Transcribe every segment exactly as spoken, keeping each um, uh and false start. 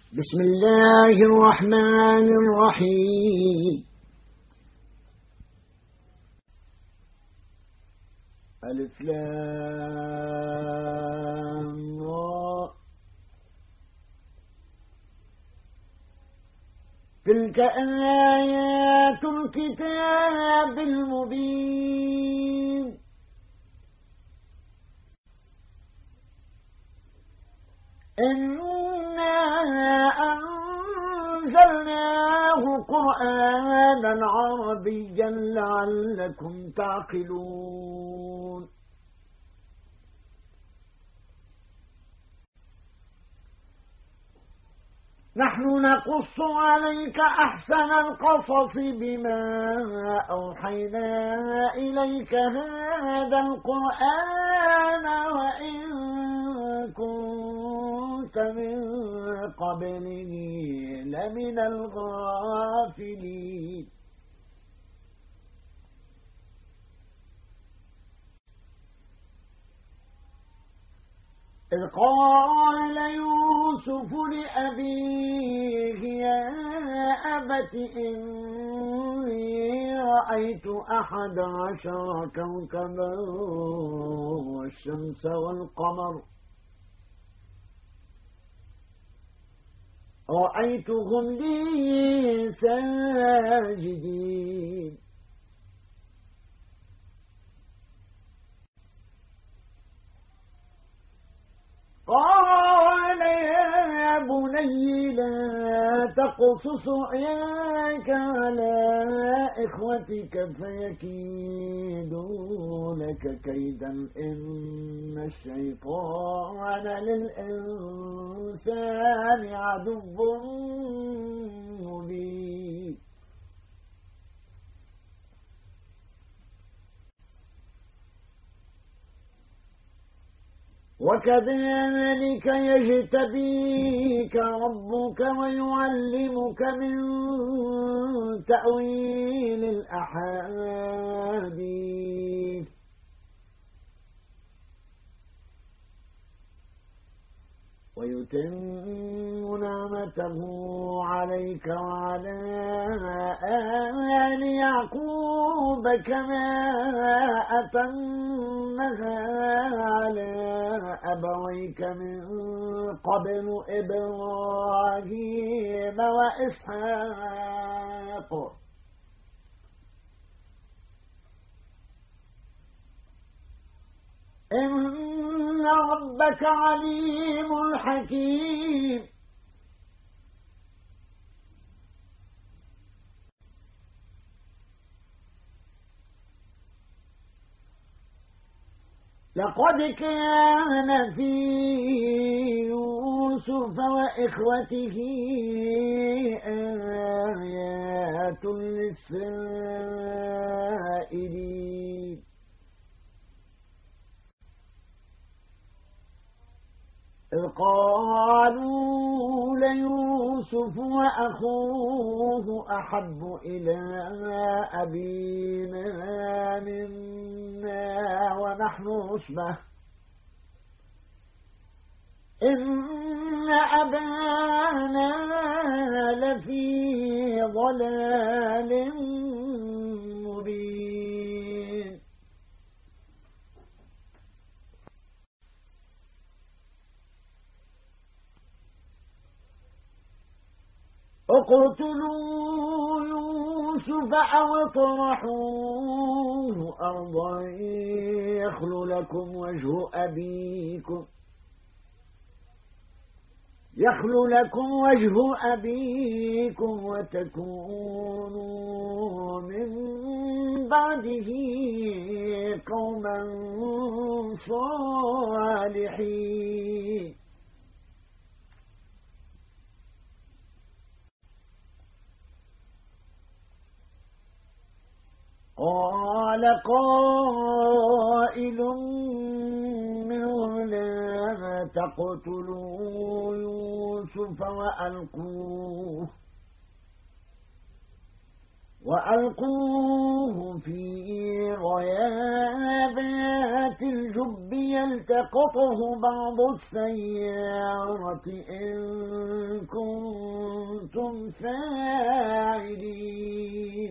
بسم الله الرحمن الرحيم. ألف لام را. تلك آيات الكتاب المبين. إنا أنزلناه قرآنا عربيا لعلكم تعقلون. نحن نقص عليك أحسن القصص بما أوحينا إليك هذا القرآن وإن كنت من قبله لمن الغافلين. إذ قال يوسف لأبيه يا أبت إني رأيت أحد عشر كوكبا والشمس والقمر رأيتهم لي ساجدين. قال يا بني لا تقصص رؤياك على إخوتك فيكيدوا لك كيدا إن الشيطان للإنسان عدو مبين. وكذلك يجتبيك ربك ويعلمك من تأويل الأحاديث ويتم نعمته عليك وعلى آل يعقوب كما أتمها على أبويك من قبل إبراهيم وإسحاق إن ربك عليم حكيم. لقد كان في يوسف وإخوته آيات للسائلين. إذ قالوا ليوسف وأخوه أحب إلى أبينا منا ونحن عصبة إن أبانا لفي ضلال مبين. اقتلوا يوسف أو اطرحوه أرضا يخل لكم وجه أبيكم يخل لكم وجه أبيكم وتكونوا من بعده قوما صالحين. قال قائل منهم لا تقتلوا يوسف وألقوه وألقوه في غيابات الجب يلتقطه بعض السيارة إن كنتم فاعلين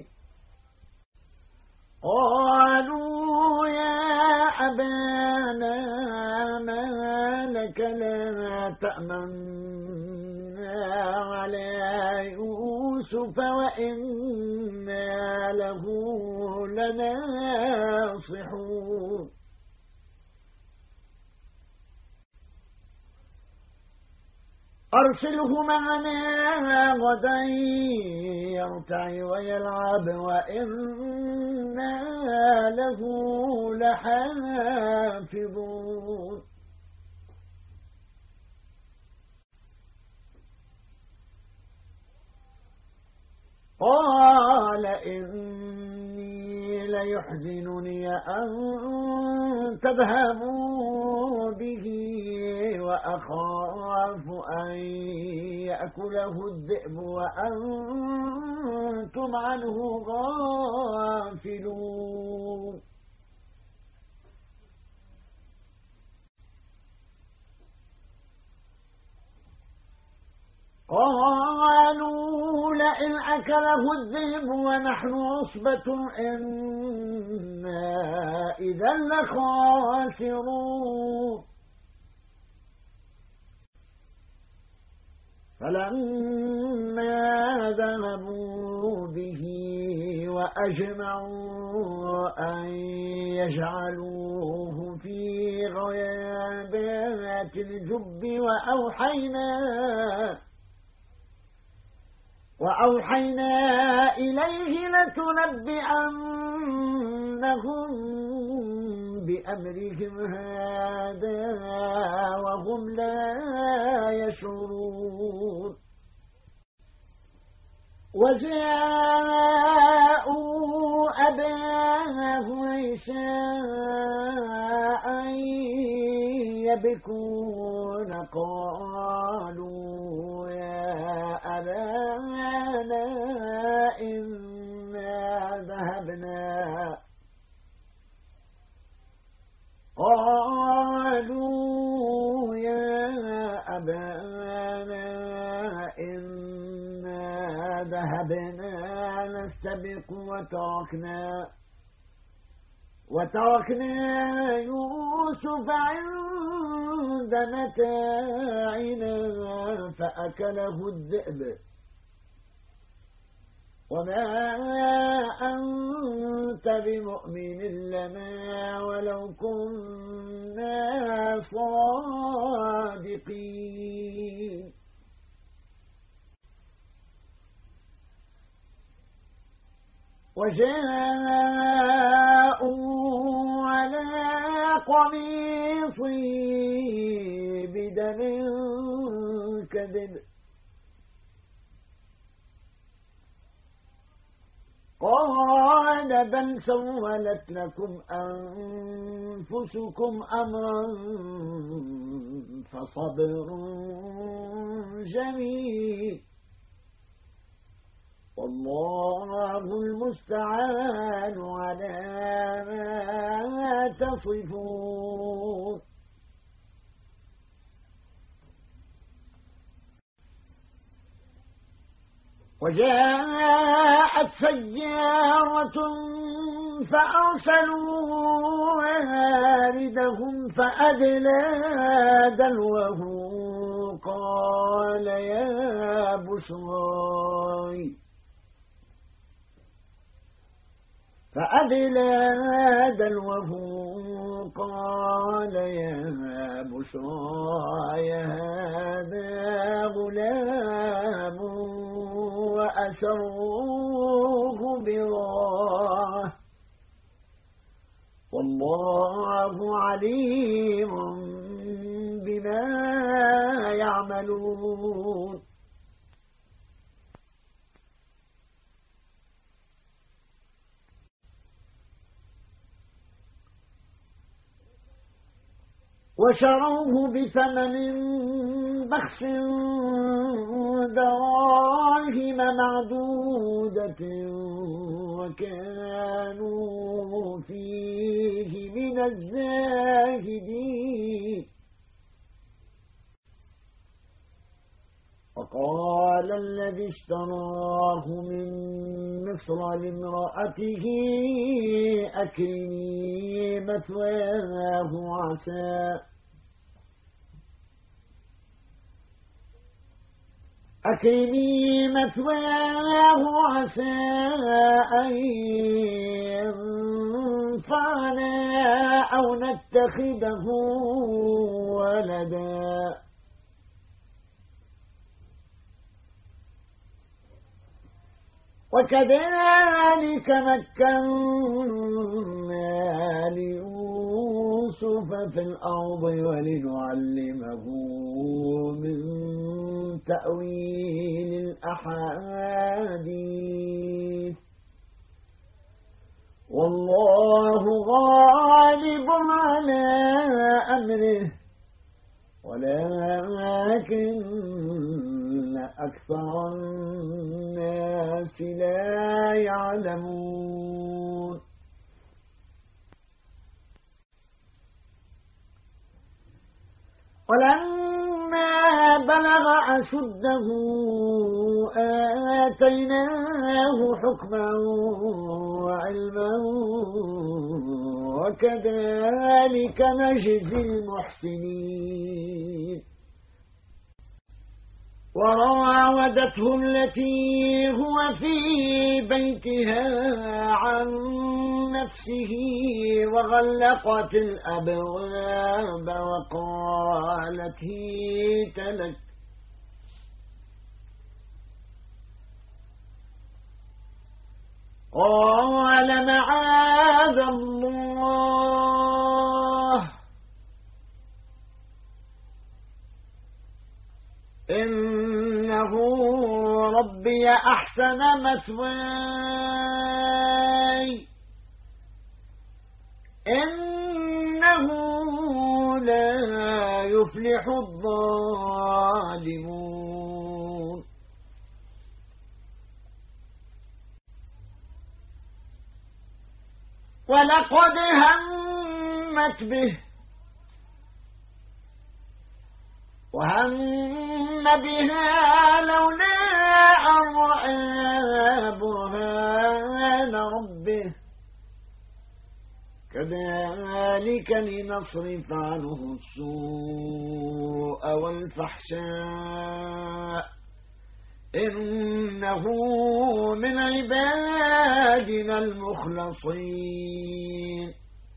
قالوا يا أبانا ما لك لا تأمنا على يوسف وإنا له لناصحون أرسله معنا غدا يرتع ويلعب وإنا له لحافظون قال إني ليحزنني أن تذهبوا به وأخاف أن يأكله الذئب وأنتم عنه غافلون قالوا لئن أكله الذئب ونحن عصبة إنا إذا لخاسرون فلما ذهبوا به وأجمعوا أن يجعلوه في غيابات الجب وأوحينا وأوحينا إليه لتنبئنهم بأمرهم هذا وهم لا يشعرون وجاءوا أباه عشاء يبكون قالوا يا أبانا إنا ذهبنا قالوا يا أبانا إنا ذهبنا نستبق وتركنا وتركنا يوسف عند متاعنا فأكله الذئب وما أنت بمؤمن لنا ولو كنا صادقين وجاءوا على قميصي بدم كذب قال بل سولت لكم أنفسكم أمرا فصبر جميل والله المستعان على ما تصفون وجاءت سيارة فأرسلوا واردهم فأدلى دلوه قال يا بشرى فأدلى دلوه قال يا بشرى هذا غلام وأسروه بضاعة والله عليم بما يعملون وشروه بثمن بخس دراهم معدودة وكانوا فيه من الزاهدين وقال الذي اشتراه من مصر لامرأته أكرمي مثواه عسى أكرمي مثواه عسى أن ينفعنا أو نتخذه ولدا وكذلك مكنا ليوسف في الأرض ولنعلمه من تأويل الأحاديث والله غالب على أمره ولكن أكثر الناس لا يعلمون ولما بلغ أشده آتيناه حكما وعلما وكذلك نجزي المحسنين وراودته التي هو في بيتها عن نفسه وغلقت الأبواب وقالت هيت لك قال معاذ الله إنه ربي أحسن مثواي إنه لا يفلح الظالمون ولقد همت به وهم بها لولا أن رأى برهان ربه كذلك لنصرف عنه السوء والفحشاء إنه من عبادنا المخلصين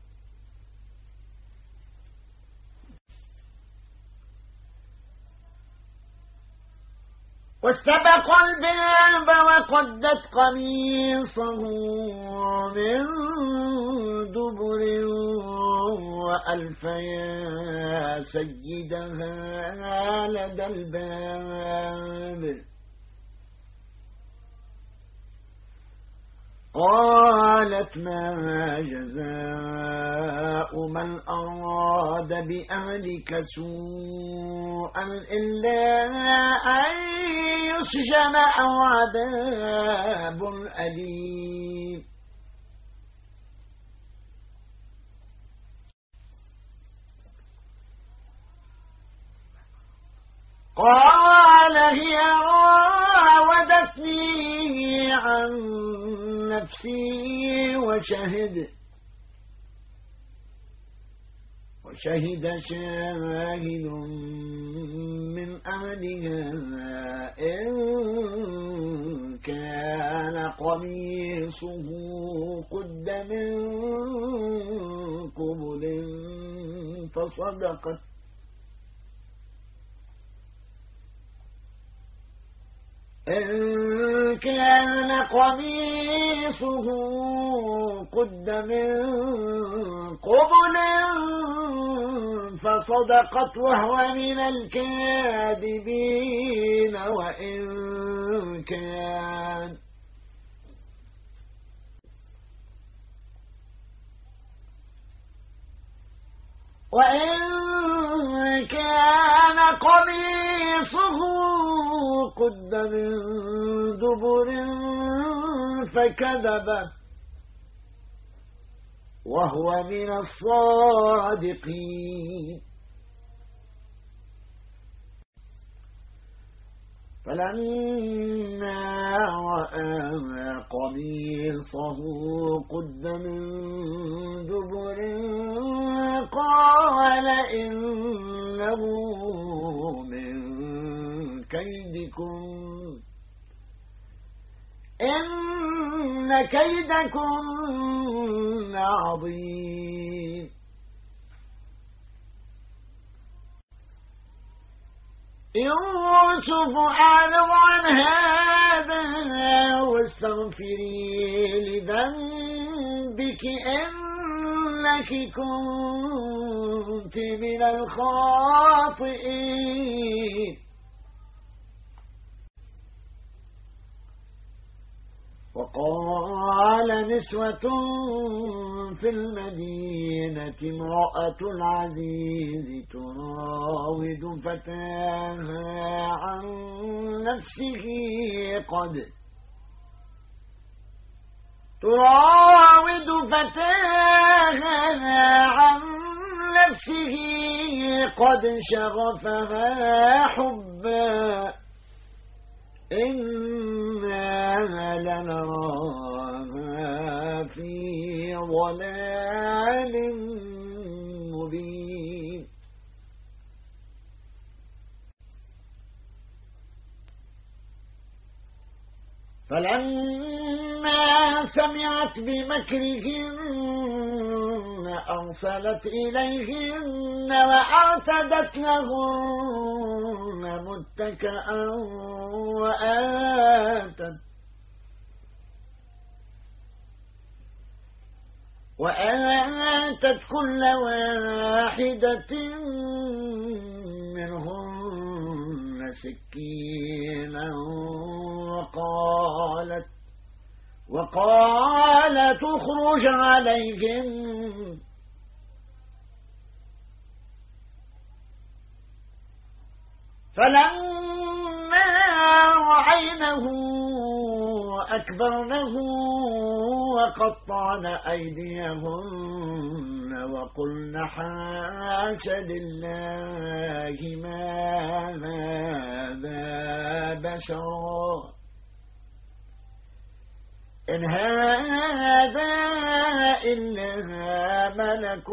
واستبق الباب وقدت قميصه من دبر وألف يا سيدها لدى الباب قالت ما جزاء من أراد بأهلك سوءا إلا أن يسجن أو عذاب أليم قال هي راودتني عن نفسي وشهد وشهد شاهد من أهلها إن كان قميصه قد من قبل فصدقت إن كان قميصه قد من قبل فصدقت وهو من الكاذبين وإن كان وإن كان قميصه قميصه قد من دبر فكذب وهو من الصادقين فلما رأى قميصه قد من دبر قال إنه من كيدكم إن كيدكم عظيم يوسف أعرض عن هذا واستغفري لذنبك إنك كنت من الخاطئين وقال نسوة في المدينة امرأة العزيز تراود فتاها عن نفسه قد تراود فتاها عن نفسه قد شغفها حبا إنا لنراها في ضلال مبين فلما سمعت بمكرهن أرسلت إليهن وأعتدت لهن متكئا وآتت وآتت كل واحدة منهن سكينا وقالت وقالت اخرج عليهم فلما رأينه أكبرنه وقطعن أيديهن وقلن حاش لله ما هذا بشرا إن هذا إلا ملك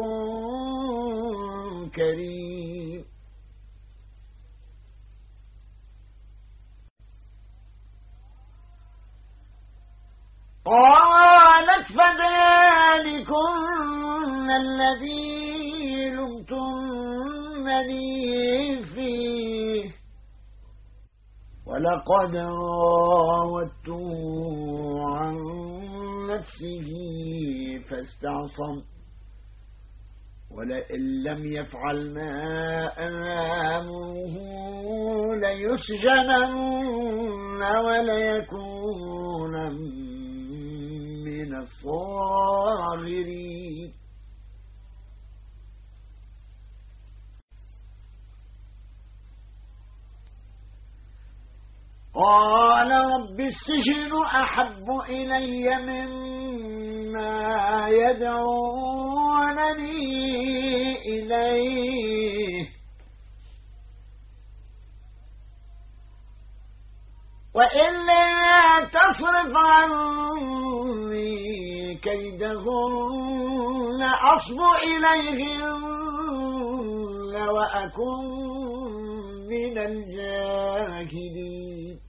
كريم قالت فذلكن الذي لمتنني فيه ولقد راودته عن نفسه فاستعصم ولئن لم يفعل ما آمره ليسجنن وليكون من الصاغرين قال رب السجن أحب إلي مما يدعونني إليه وإلا تصرف عني كيدهن أصب إليهن وأكن من الجاهلين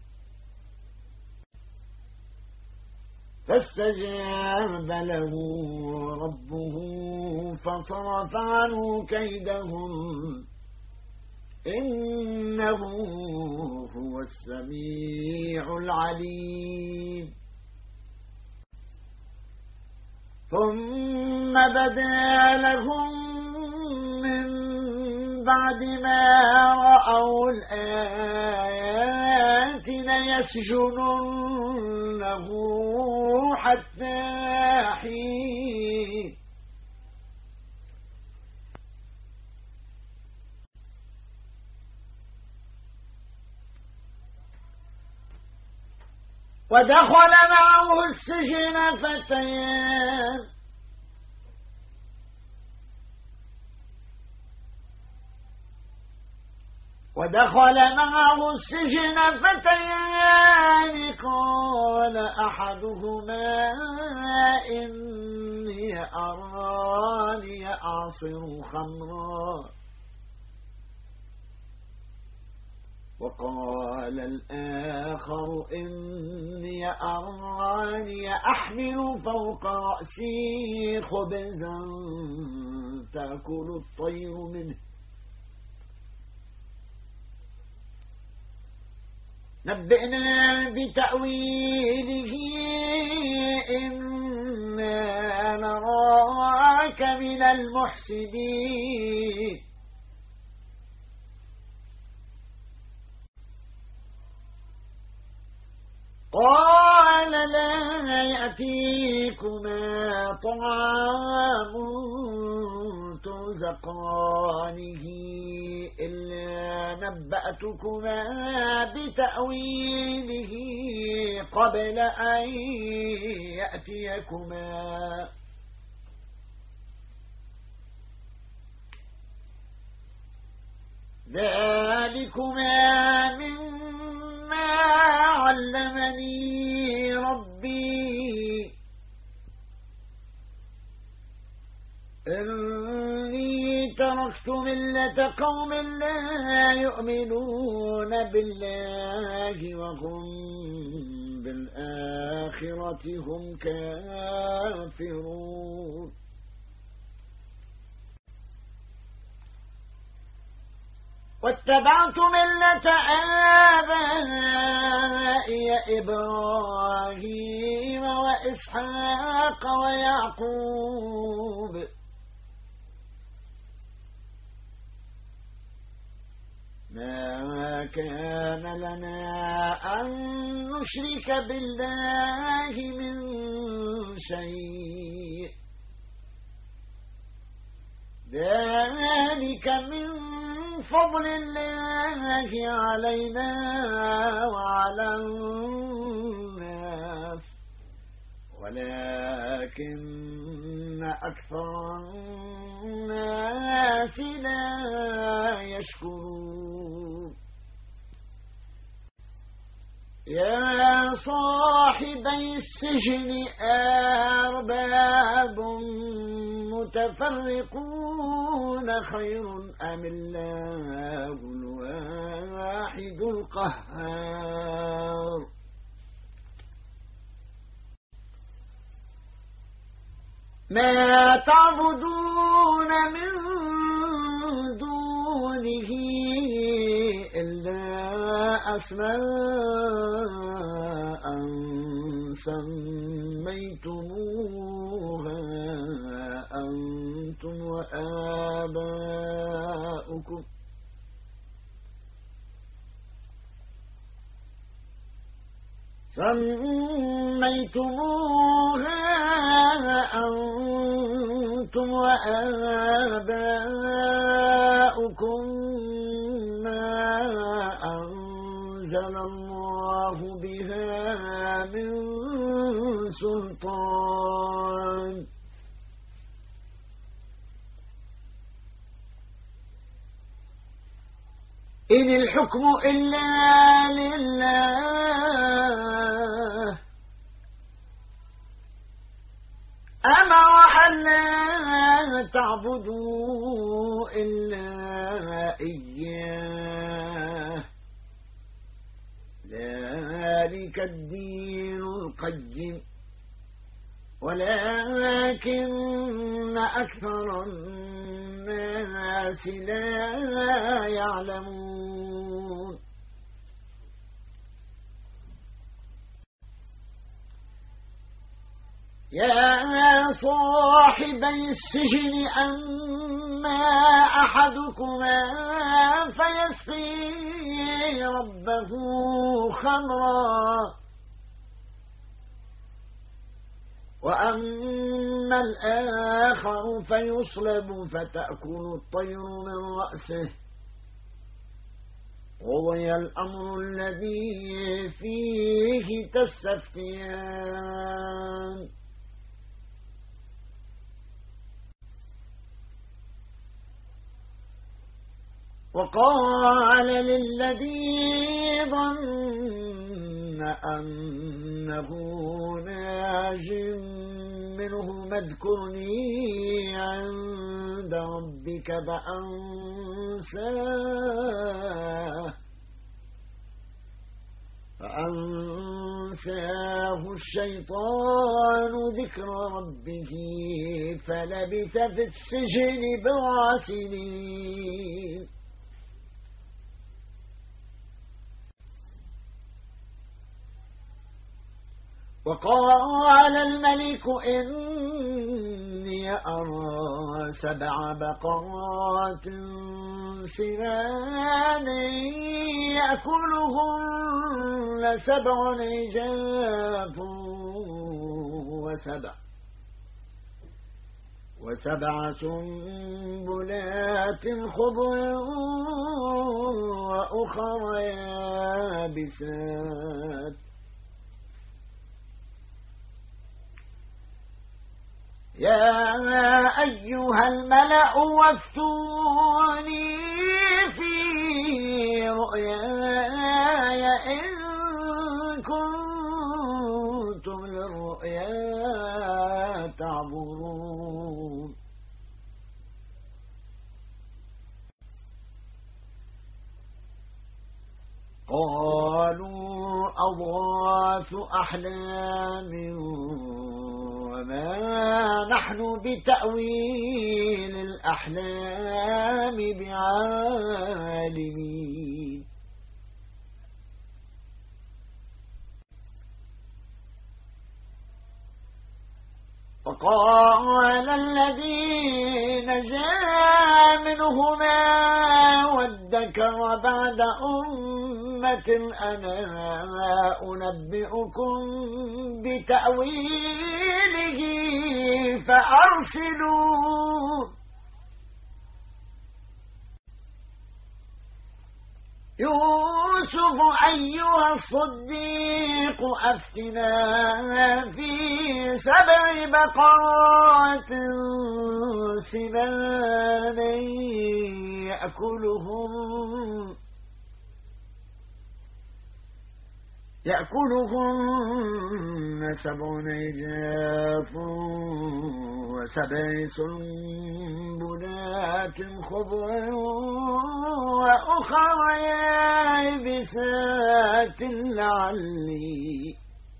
فاستجاب له ربه فصرف عنه كيدهم إنه هو السميع العليم ثم بدا لهم من بعد ما رأوا الآيات ليسجننه حتى حين ودخل معه السجن فتيان ودخل معه السجن فتيان قال أحدهما إني أراني أعصر خمرا وقال الآخر إني أراني أحمل فوق رأسي خبزا تأكل الطير منه نبئنا بتأويله إنا نراك من المحسنين قال لا يأتيكما طعام ترزقانه إلا نبأتكما بتأويله قبل أن يأتيكما ذلكما مما علمني ربي إني تركت ملة قوم لا يؤمنون بالله وهم بالآخرة هم كافرون واتبعت ملة آبائي إبراهيم وإسحاق ويعقوب ما كان لنا أن نشرك بالله من شيء ذلك من فضل الله علينا وعلى الناس ولكن أكثر الناس لا يشكرون يا صاحبي السجن أرباب متفرقون خير أم الله الواحد القهار ما تعبدون من دونه إلا أسماء سميتموها أنتم وآباؤكم سميتموها أنتم وآباؤكم ما أنزل الله بها من سلطان إن الحكم إلا لله أمر أن لا تعبدوا إلا إياه ذلك الدين القيم ولكن أكثر الناس لا يعلمون يا صاحبي السجن أما أحدكما فيسقي ربه خمرا وأما الآخر فيصلب فتأكل الطير من رأسه قضي الأمر الذي فيه تستفتيان وقال للذي ظن أنه ناج منه اذكرني عند ربك فأنساه فأنساه الشيطان ذكر ربه فلبث في السجن بضع سنين وقال الملك إني أرى سبع بقرات سمان يأكلهن سبع عجاف وسبع وسبع سنبلات خضر وأخر يابسات يا أيها الملأ وافتوني في رؤياي إن كنتم للرؤيا تعبرون قالوا أضغاث أحلام وما نحن بتأويل الأحلام بعالمين وقال الذي نجا منهما وادكر بعد أمة أنا أنبئكم بتأويله فأرسلون يوسف أيها الصديق أفتنا في سبع بقرات سمان يأكلهم يأكلهن سبع عجاف وسبع سنبلات خضر وأخر يابسات لعلي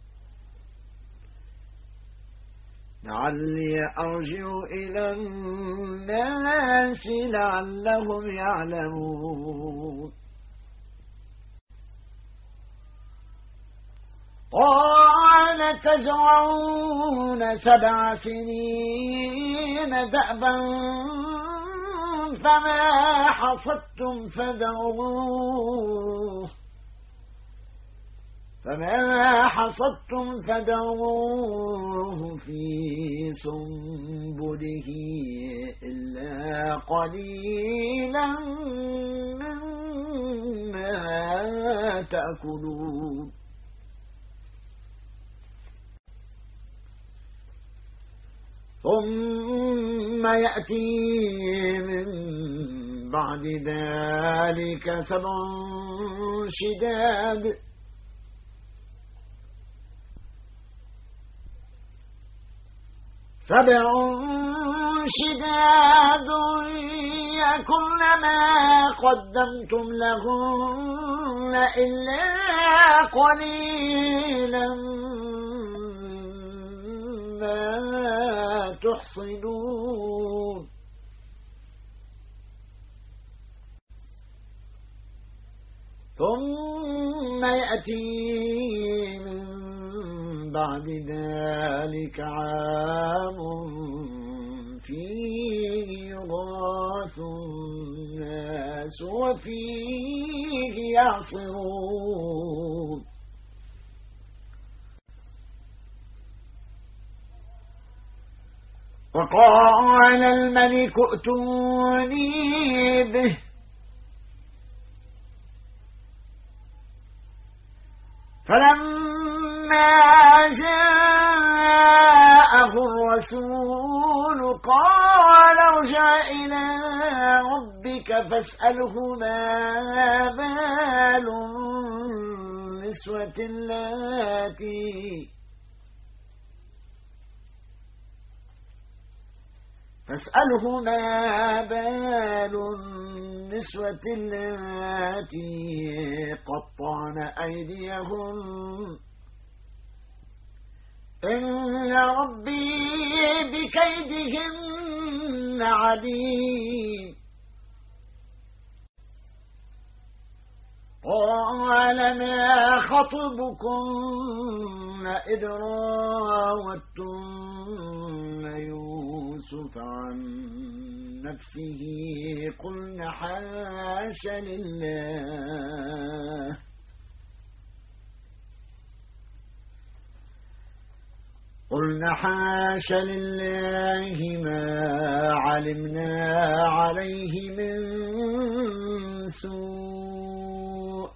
لعلي أرجع إلى الناس لعلهم يعلمون قال تزرعون سبع سنين دأبا فما حصدتم فدعوه فما حصدتم فدعوه في سنبله إلا قليلا مما تأكلون ثم يأتي من بعد ذلك سبع شداد سبع شداد يأكلن ما قدمتم لهن إلا قليلا ما تحصنون ثم يأتي من بعد ذلك عام فيه يغاث الناس وفيه يعصرون وقال الملك ائتوني به فلما جاءه الرسول قال ارجع إلى ربك فاسأله ما بال النسوة اللاتي فاسأله ما بال النسوة اللاتي قطعن أيديهم إن ربي بكيدهن عليم قال ما خطبكن إذ راوتن يوسف عن نفسه قلن حاش لله قلنا حاش لله ما علمنا عليه من سوء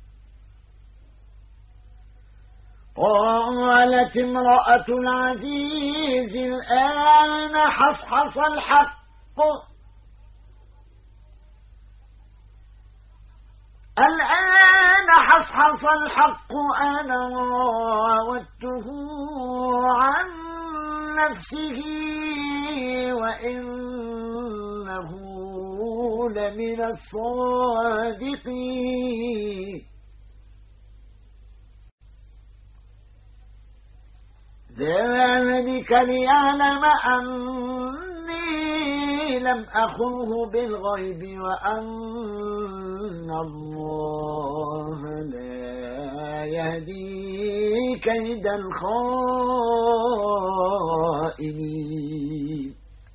قالت امرأة العزيز الآن حصحص الحق الآن حصحص الحق أنا راودته عن نفسه وإنه لمن الصادقين ذلك ليعلم أني لم أخنه بالغيب وأن الله لا يهدي كيد الخائنين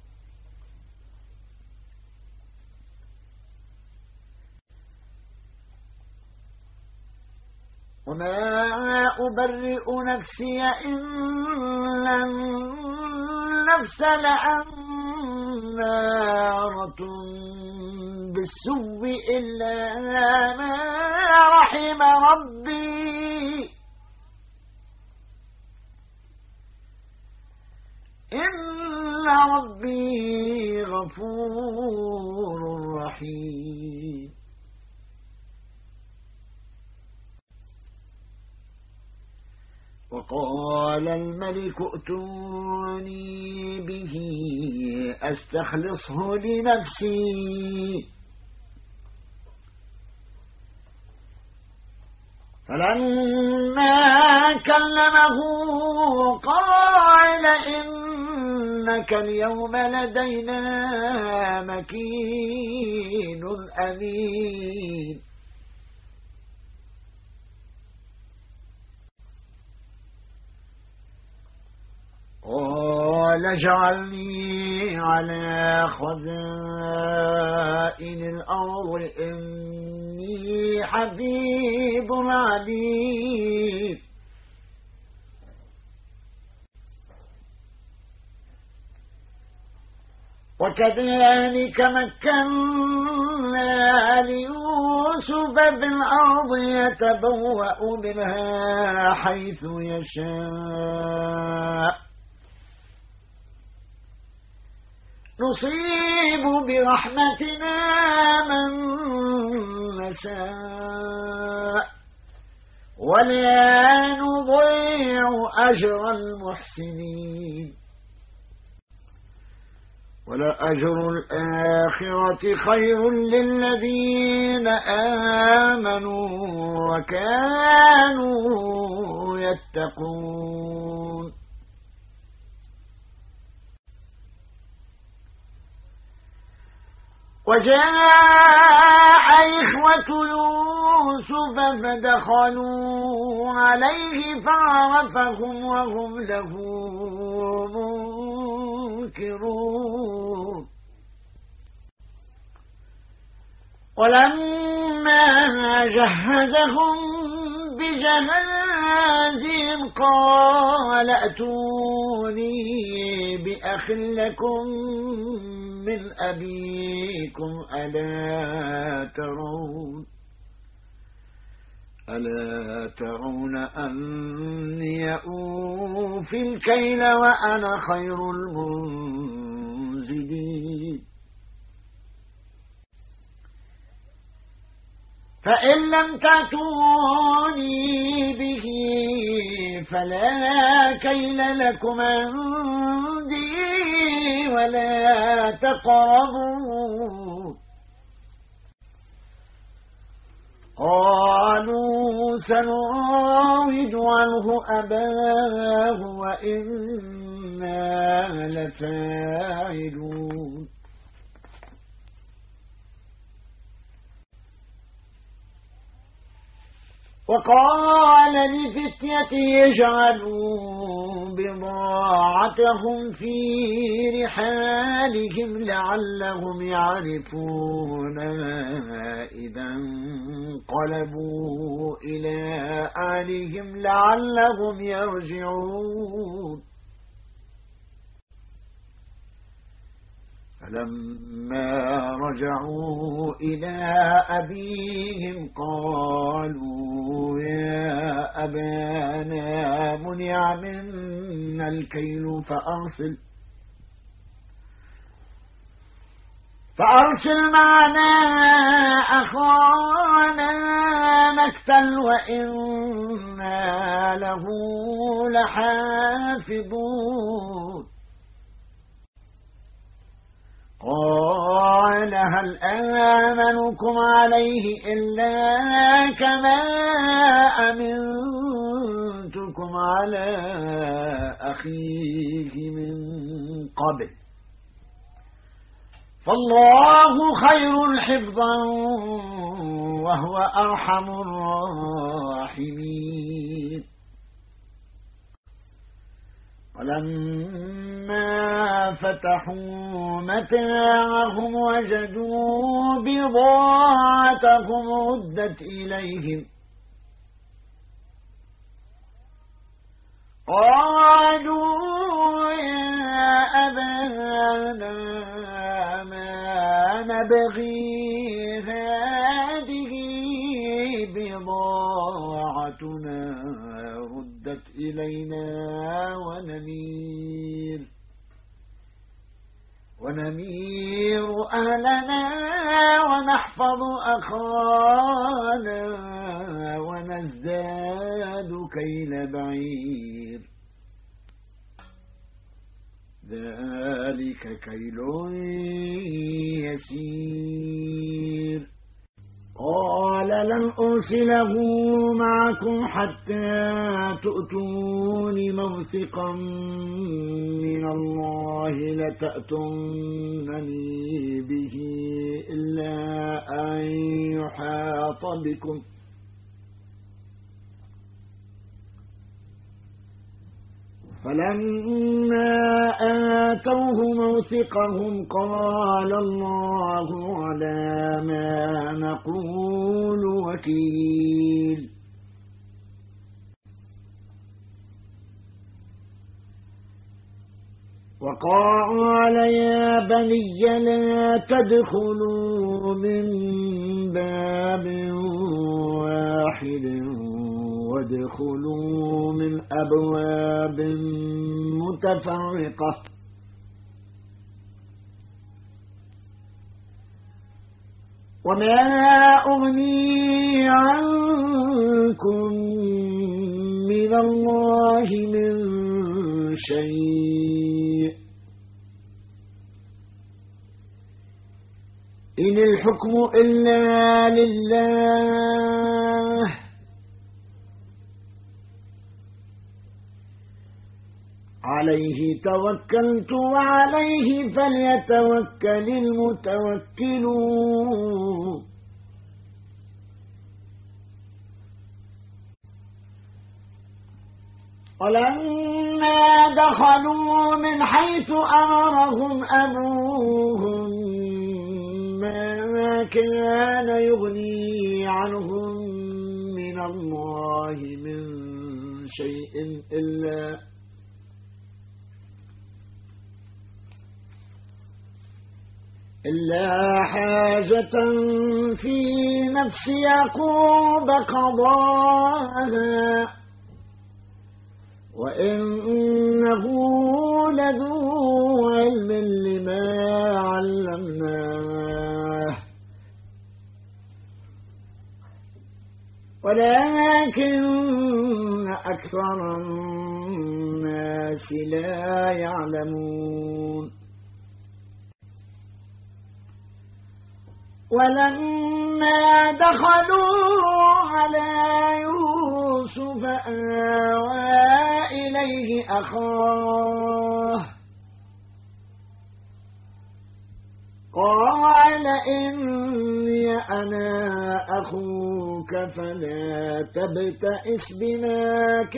وما أبرئ نفسي إن النفس لأمارة بالسوء إلا ما رحم ربي إن ربي غفور رحيم وقال الملك ائتوني به أستخلصه لنفسي فلما كلمه قال إنك اليوم لدينا مكين أمين قال اجعلني على خزائن الأرض إني حفيظ عليم وكذلك مكنا ليوسف في الأرض يتبوأ منها حيث يشاء نصيب برحمتنا من نشاء ولا نضيع أجر المحسنين ولأجر الآخرة خير للذين آمنوا وكانوا يتقون وجاء إخوة يوسف فدخلوا عليه فعرفهم وهم له منكرون ولما جهزهم بجهازهم قال ائتوني بأخ لكم من أبيكم ألا ترون ألا ترون أني أوفي الكيل وأنا خير المنزلين فإن لم تأتوني به فلا كيل لكم عندي ولا تقربون قالوا سنراود عنه أباه وإنا لفاعلون وقال لفتيته يجعلوا بضاعتهم في رحالهم لعلهم يعرفونها إذا انقلبوا إلى أهلهم لعلهم يرجعون فلما رجعوا إلى أبيهم قالوا يا أبانا منع منا الكيل فأرسل فأرسل معنا أخانا نكتل وإنا له لحافظون قال هل آمنكم عليه إلا كما أمنتكم على أخيه من قبل فالله خير حفظا وهو أرحم الراحمين ولما فتحوا متاعهم وجدوا بضاعتهم ردت إليهم قالوا يا أبانا ما نبغي هذه بضاعتنا ردت إلينا ونمير ونمير أهلنا ونحفظ أخانا ونزداد كيل بعير ذلك كيل يسير قال لن أرسله معكم حتى تؤتون موثقا من الله لتأتونني به إلا أن يحاط بكم فلما آتوه موثقهم قال الله على ما نقول وكيل وقال يا بني لا تدخلوا من باب واحد وادخلوا من أبواب متفرقة وما أغني عنكم من الله من شيء إن الحكم إلا لله عليه توكلت وعليه فليتوكل المتوكلون ولما دخلوا من حيث أمرهم أبوهم ما كان يغني عنهم من الله من شيء إلا إلا حاجة في نفس يعقوب قضاها وإنه لذو علم لما علمناه ولكن أكثر الناس لا يعلمون ولما دخلوا على يوسف آوى إليه أخاه قال إني أنا أخوك فلا تبتئس بما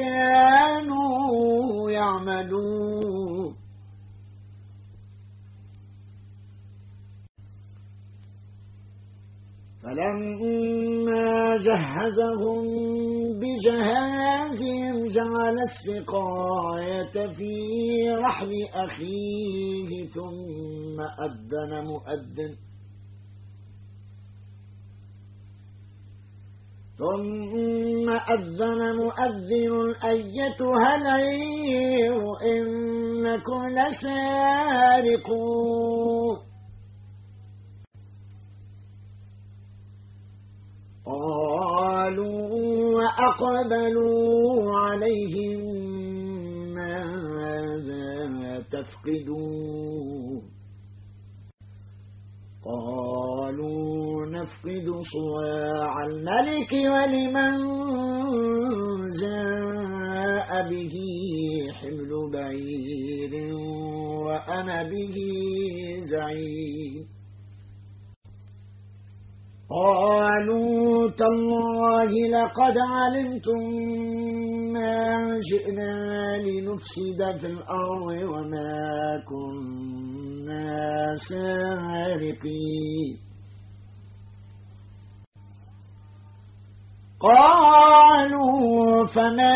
كانوا يعملون فلما جهزهم بجهازهم جعل السقاية في رحل أخيه ثم أذن مؤذن ثم أذن مؤذن أيتها العير إنكم لسارقون قالوا وأقبلوا عليهم ماذا تفقدون قالوا نفقد صواع الملك ولمن جاء به حمل بعير وأنا به زعيم قالوا تالله لقد علمتم ما جئنا لنفسد في الأرض وما كنا سارقين قالوا فما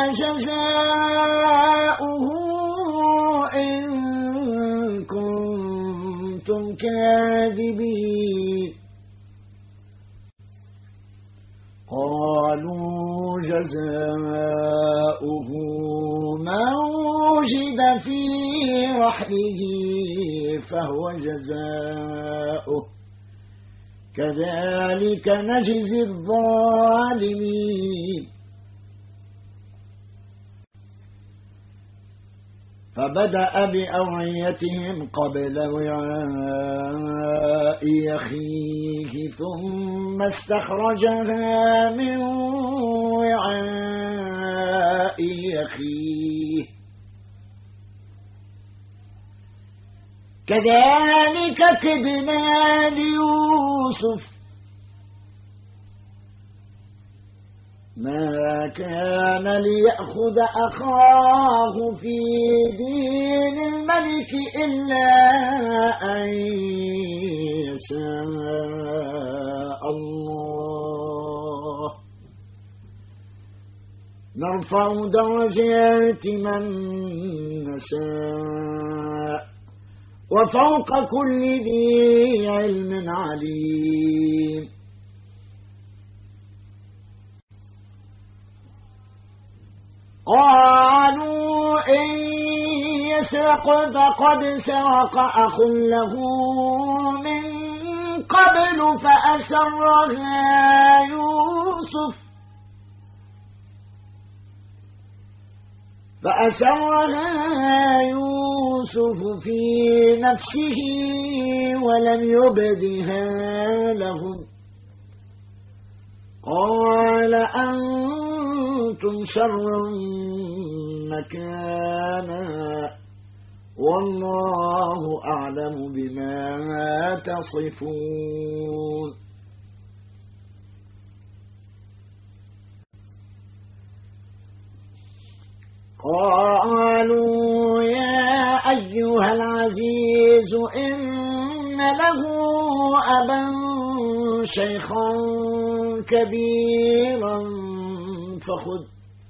جزاؤه إن كنتم كاذبين قالوا جزاؤه من وجد في رحله فهو جزاؤه كذلك نجزي الظالمين فبدأ بأوعيتهم قبل وعاء أخيه ثم استخرجها من وعاء أخيه كذلك كدنا ليوسف ما كان ليأخذ أخاه في دين الملك إلا أن يشاء الله نرفع درجات من نشاء وفوق كل ذي علم عليم قالوا إن يسرق فقد سرق أخ له من قبل فأسرها يوسف فأسرها يوسف في نفسه ولم يبدها لهم قال أنتم شر مكانا والله أعلم بما تصفون قالوا يا أيها العزيز إن له أبا شيخا كبيرا فخذ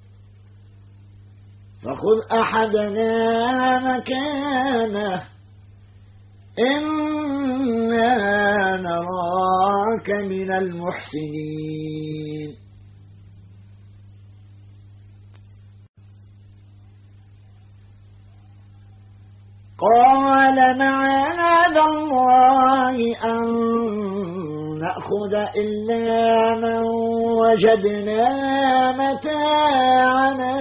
فخذ أحدنا مكانه إنا إنا نراك من المحسنين قال معاذ الله أن نأخذ إلا من وجدنا متاعنا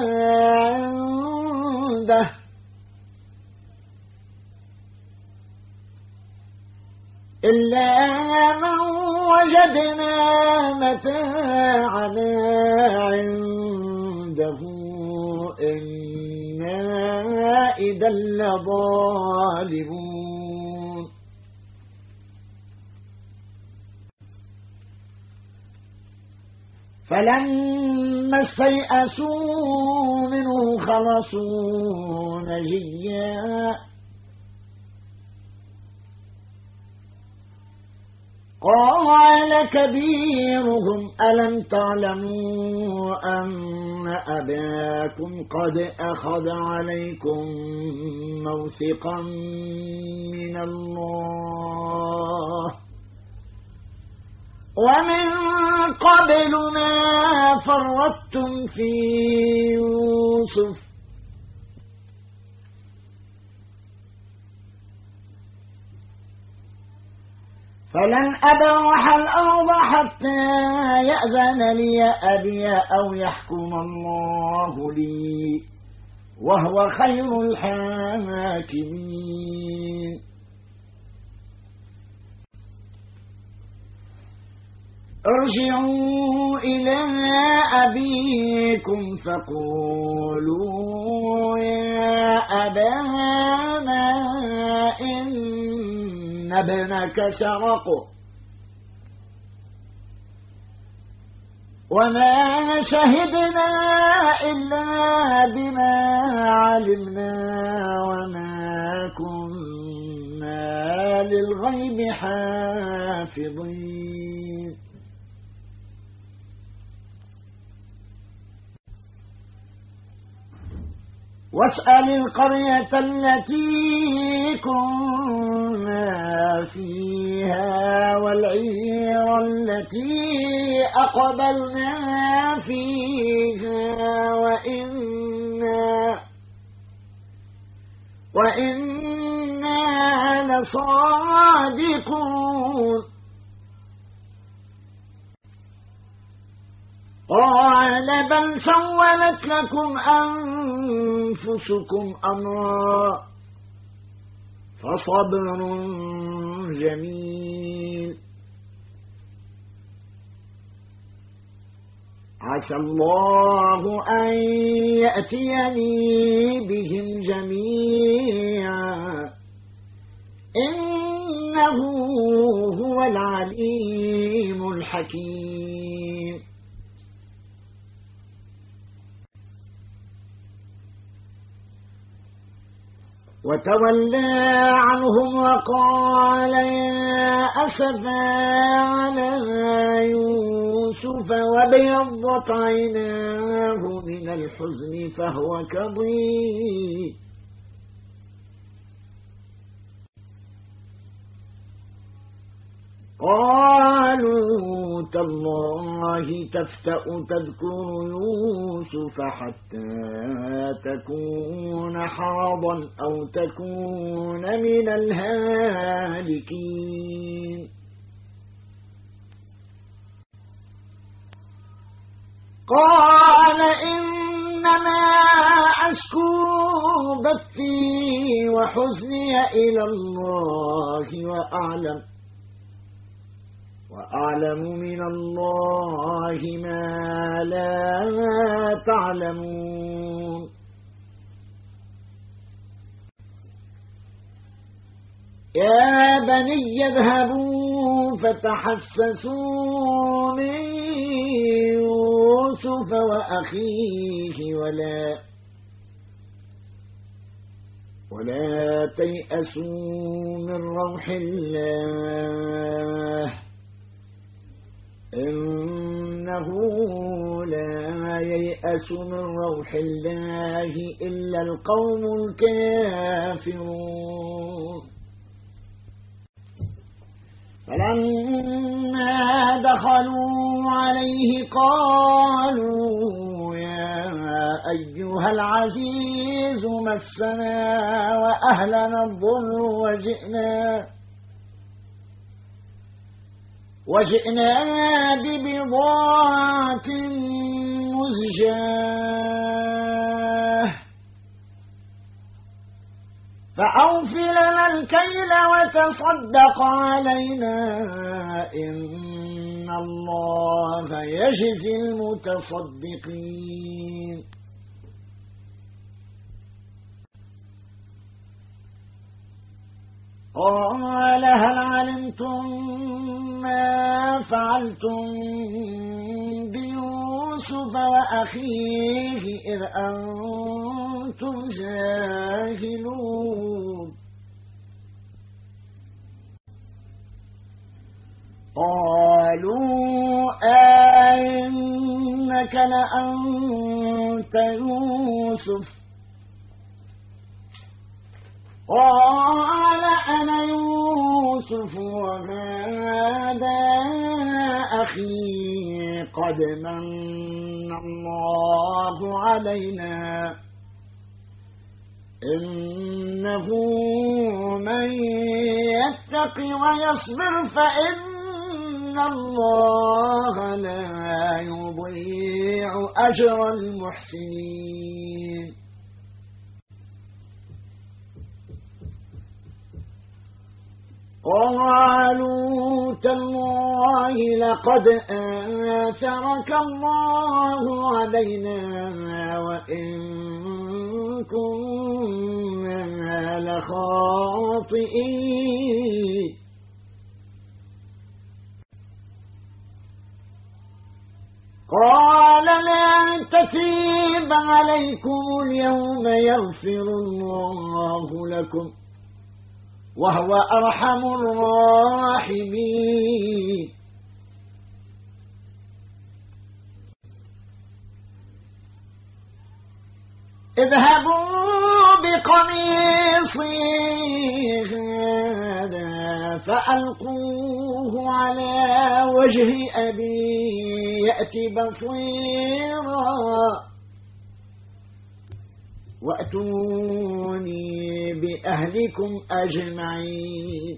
عنده إلا من وجدنا متاعنا عنده إنا إذا لظالمون فلما استيئسوا منه خلصوا نجيا قال كبيرهم ألم تعلموا أن أباكم قد أخذ عليكم موثقا من الله ومن قبل ما فرطتم في يوسف فلن أبرح الأرض حتى يأذن لي أبي أو يحكم الله لي وهو خير الحاكمين ارجعوا إلى أبيكم فقولوا يا أبانا إن ابنك سرق وما شهدنا إلا بما علمنا وما كنا للغيب حافظين واسأل القرية التي كنا فيها والعير التي أقبلنا فيها وإنا وإنا لصادقون قال بل سولت لكم أنفسكم أمرا فصبر جميل عسى الله أن يأتيني بهم جميعا إنه هو العليم الحكيم وتولى عنهم وقال يا أسفا على يوسف وابيضت عيناه من الحزن فهو كظيم قالوا تالله تفتأ تذكر يوسف حتى تكون حرضا أو تكون من الهالكين قال إنما أشكو بثي وحزني إلى الله وأعلم وأعلم من الله ما لا تعلمون يا بني اذهبوا فتحسسوا من يوسف وأخيه ولا ولا تيأسوا من روح الله إنه لا ييأس من روح الله إلا القوم الكافرون فلما دخلوا عليه قالوا يا أيها العزيز مسنا وأهلنا الضر وجئنا وجئنا ببضاعة مزجاة فأوف لنا الكيل وتصدق علينا إن الله يجزي المتصدقين قال هل علمتم ما فعلتم بيوسف وأخيه إذ أنتم جاهلون قالوا أئنك لأنت يوسف قال أنا يوسف وهذا أخي قد من الله علينا إنه من يتق ويصبر فإن الله لا يضيع أجر المحسنين قالوا تالله لقد آثرك الله علينا وإن كنا لخاطئين قال لا تثريب عليكم اليوم يغفر الله لكم وهو أرحم الراحمين اذهبوا بقميصي هذا فألقوه على وجه أبي يأت بصيرا وأتوني بأهلكم أجمعين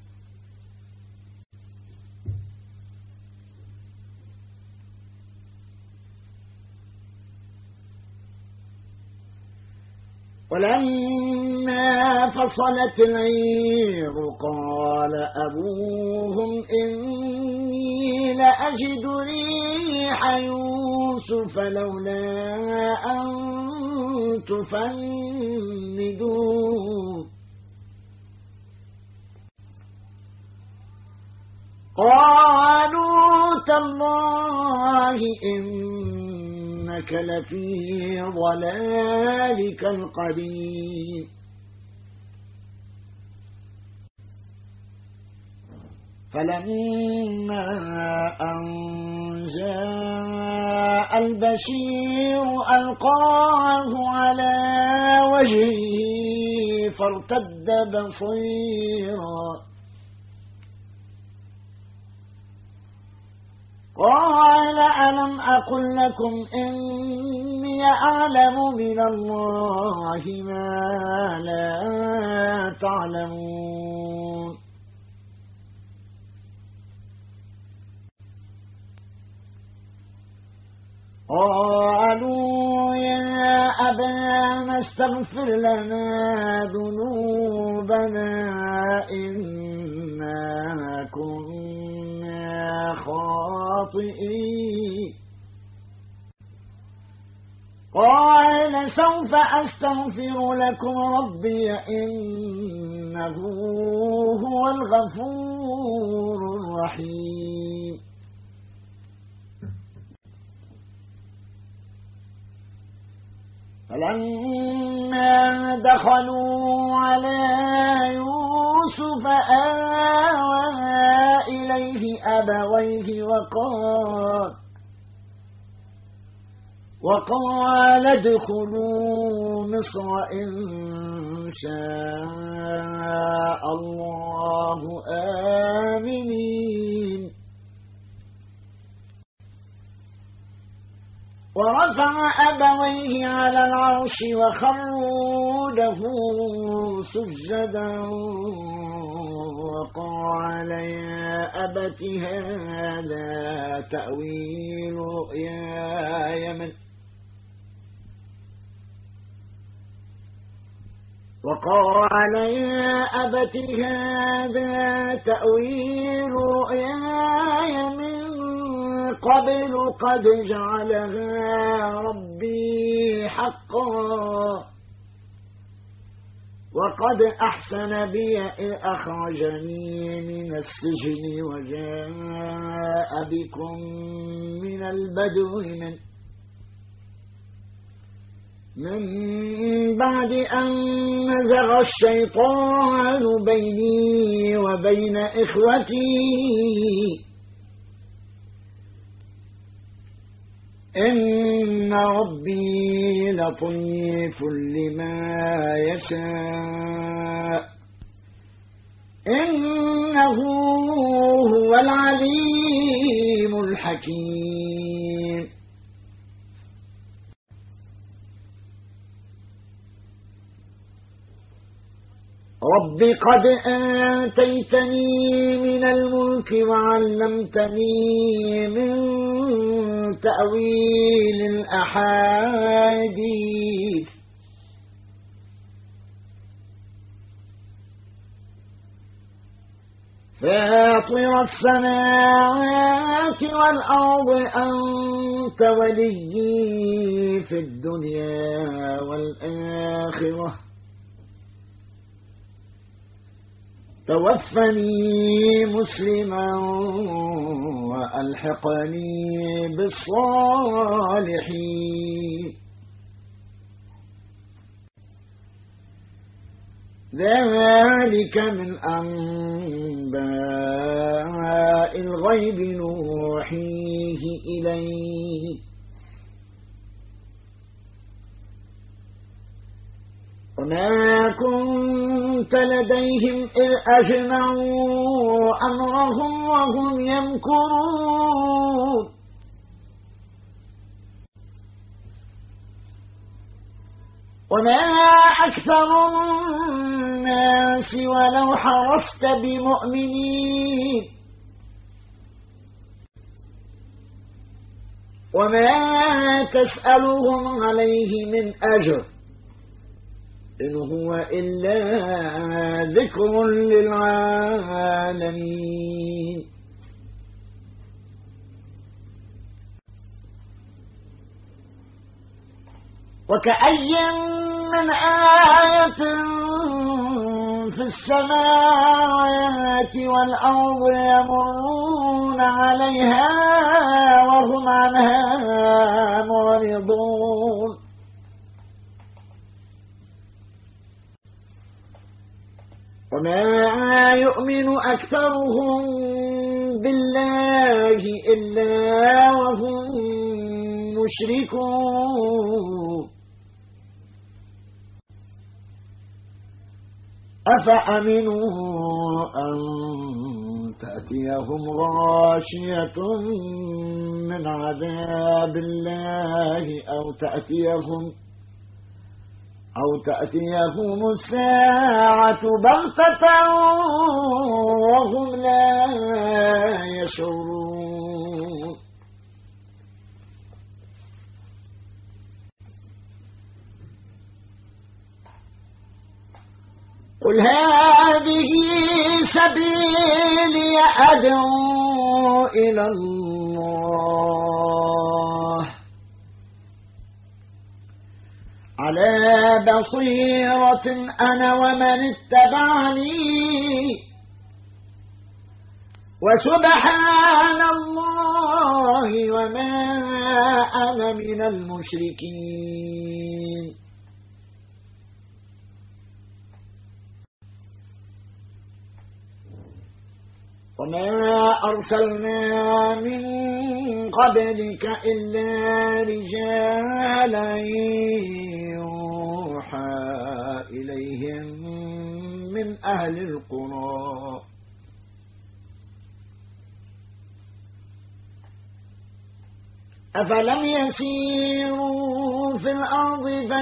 ولما فصلت العير قال أبوهم إني لأجد ريح يوسف لولا أن تفندون قالوا تالله إنك لفي ضلالك القديم فلما أن جاء البشير ألقاه على وجهه فارتد بصيرا قال ألم أقل لكم إني أعلم من الله ما لا تعلمون قالوا يا أبانا استغفر لنا ذنوبنا إنا كنا خاطئين قال سوف أستغفر لكم ربي إنه هو الغفور الرحيم فلما دخلوا على يوسف آوى إليه أبويه وقال وقال ادخلوا مصر إن شاء الله آمنين ورفع أبويه على العرش وخروا له سجدا وقال يا أبت هذا تأويل رؤياي من وقال يا أبت هذا تأويل رؤياي من قبل قد جعلها ربي حقا وقد أحسن بي إذ أخرجني من السجن وجاء بكم من البدو من من بعد أن نزغ الشيطان بيني وبين إخوتي إن ربي لطيف لما يشاء إنه هو العليم الحكيم رب قد آتيتني من الملك وعلمتني من تأويل الأحاديث فاطر السماوات والأرض أنت وليي في الدنيا والآخرة توفني مسلما وألحقني بالصالحين ذلك من أنباء الغيب نوحيه إليك وما كنت لديهم إذ أجمعوا أمرهم وهم يمكرون وما أكثر الناس ولو حرصت بمؤمنين وما تسألهم عليه من أجر إن هو إلا ذكر للعالمين وكأي من آية في السماوات والأرض يمرون عليها وهم عنها معرضون وما يؤمن أكثرهم بالله إلا وهم مشركون أفأمنوا أن تأتيهم غاشية من عذاب الله أو تأتيهم أو تأتيهم الساعة بغتة وهم لا يشعرون قل هذه سبيلي أدعو إلى الله على بصيرة أنا ومن اتبعني وسبحان الله وما أنا من المشركين وما أرسلنا من قبلك إلا رجالا يوحى إليهم من أهل القرى أفلم يسيروا في الأرض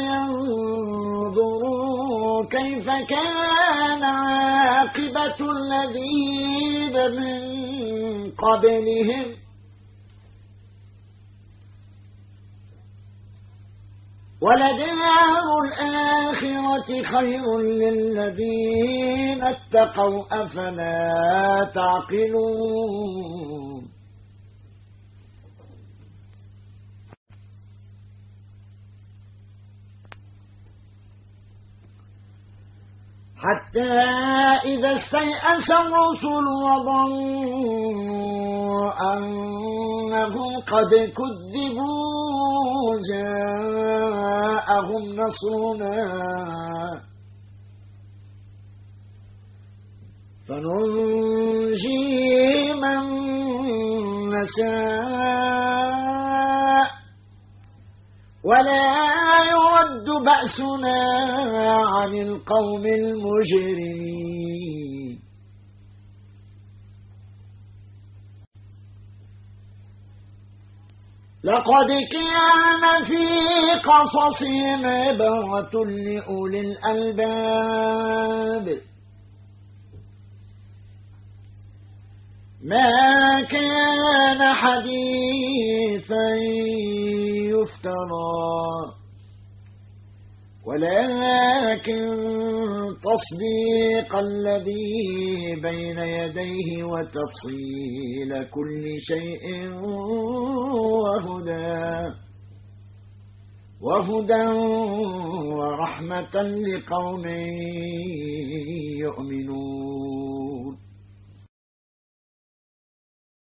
فينظروا كيف كان عاقبة الذين من قبلهم ولدار الآخرة خير للذين اتقوا أفلا تعقلون حتى إذا استيأس الرسل وظنوا أنهم قد كذبوا جاءهم نصرنا فننجي من نشاء ولا يرد بأسنا عن القوم المجرمين لقد كان في قصصهم عبرة لأولي الألباب ما كان حديثا يفترى ولكن تصديق الذي بين يديه وتفصيل كل شيء وهدى وهدى ورحمة لقوم يؤمنون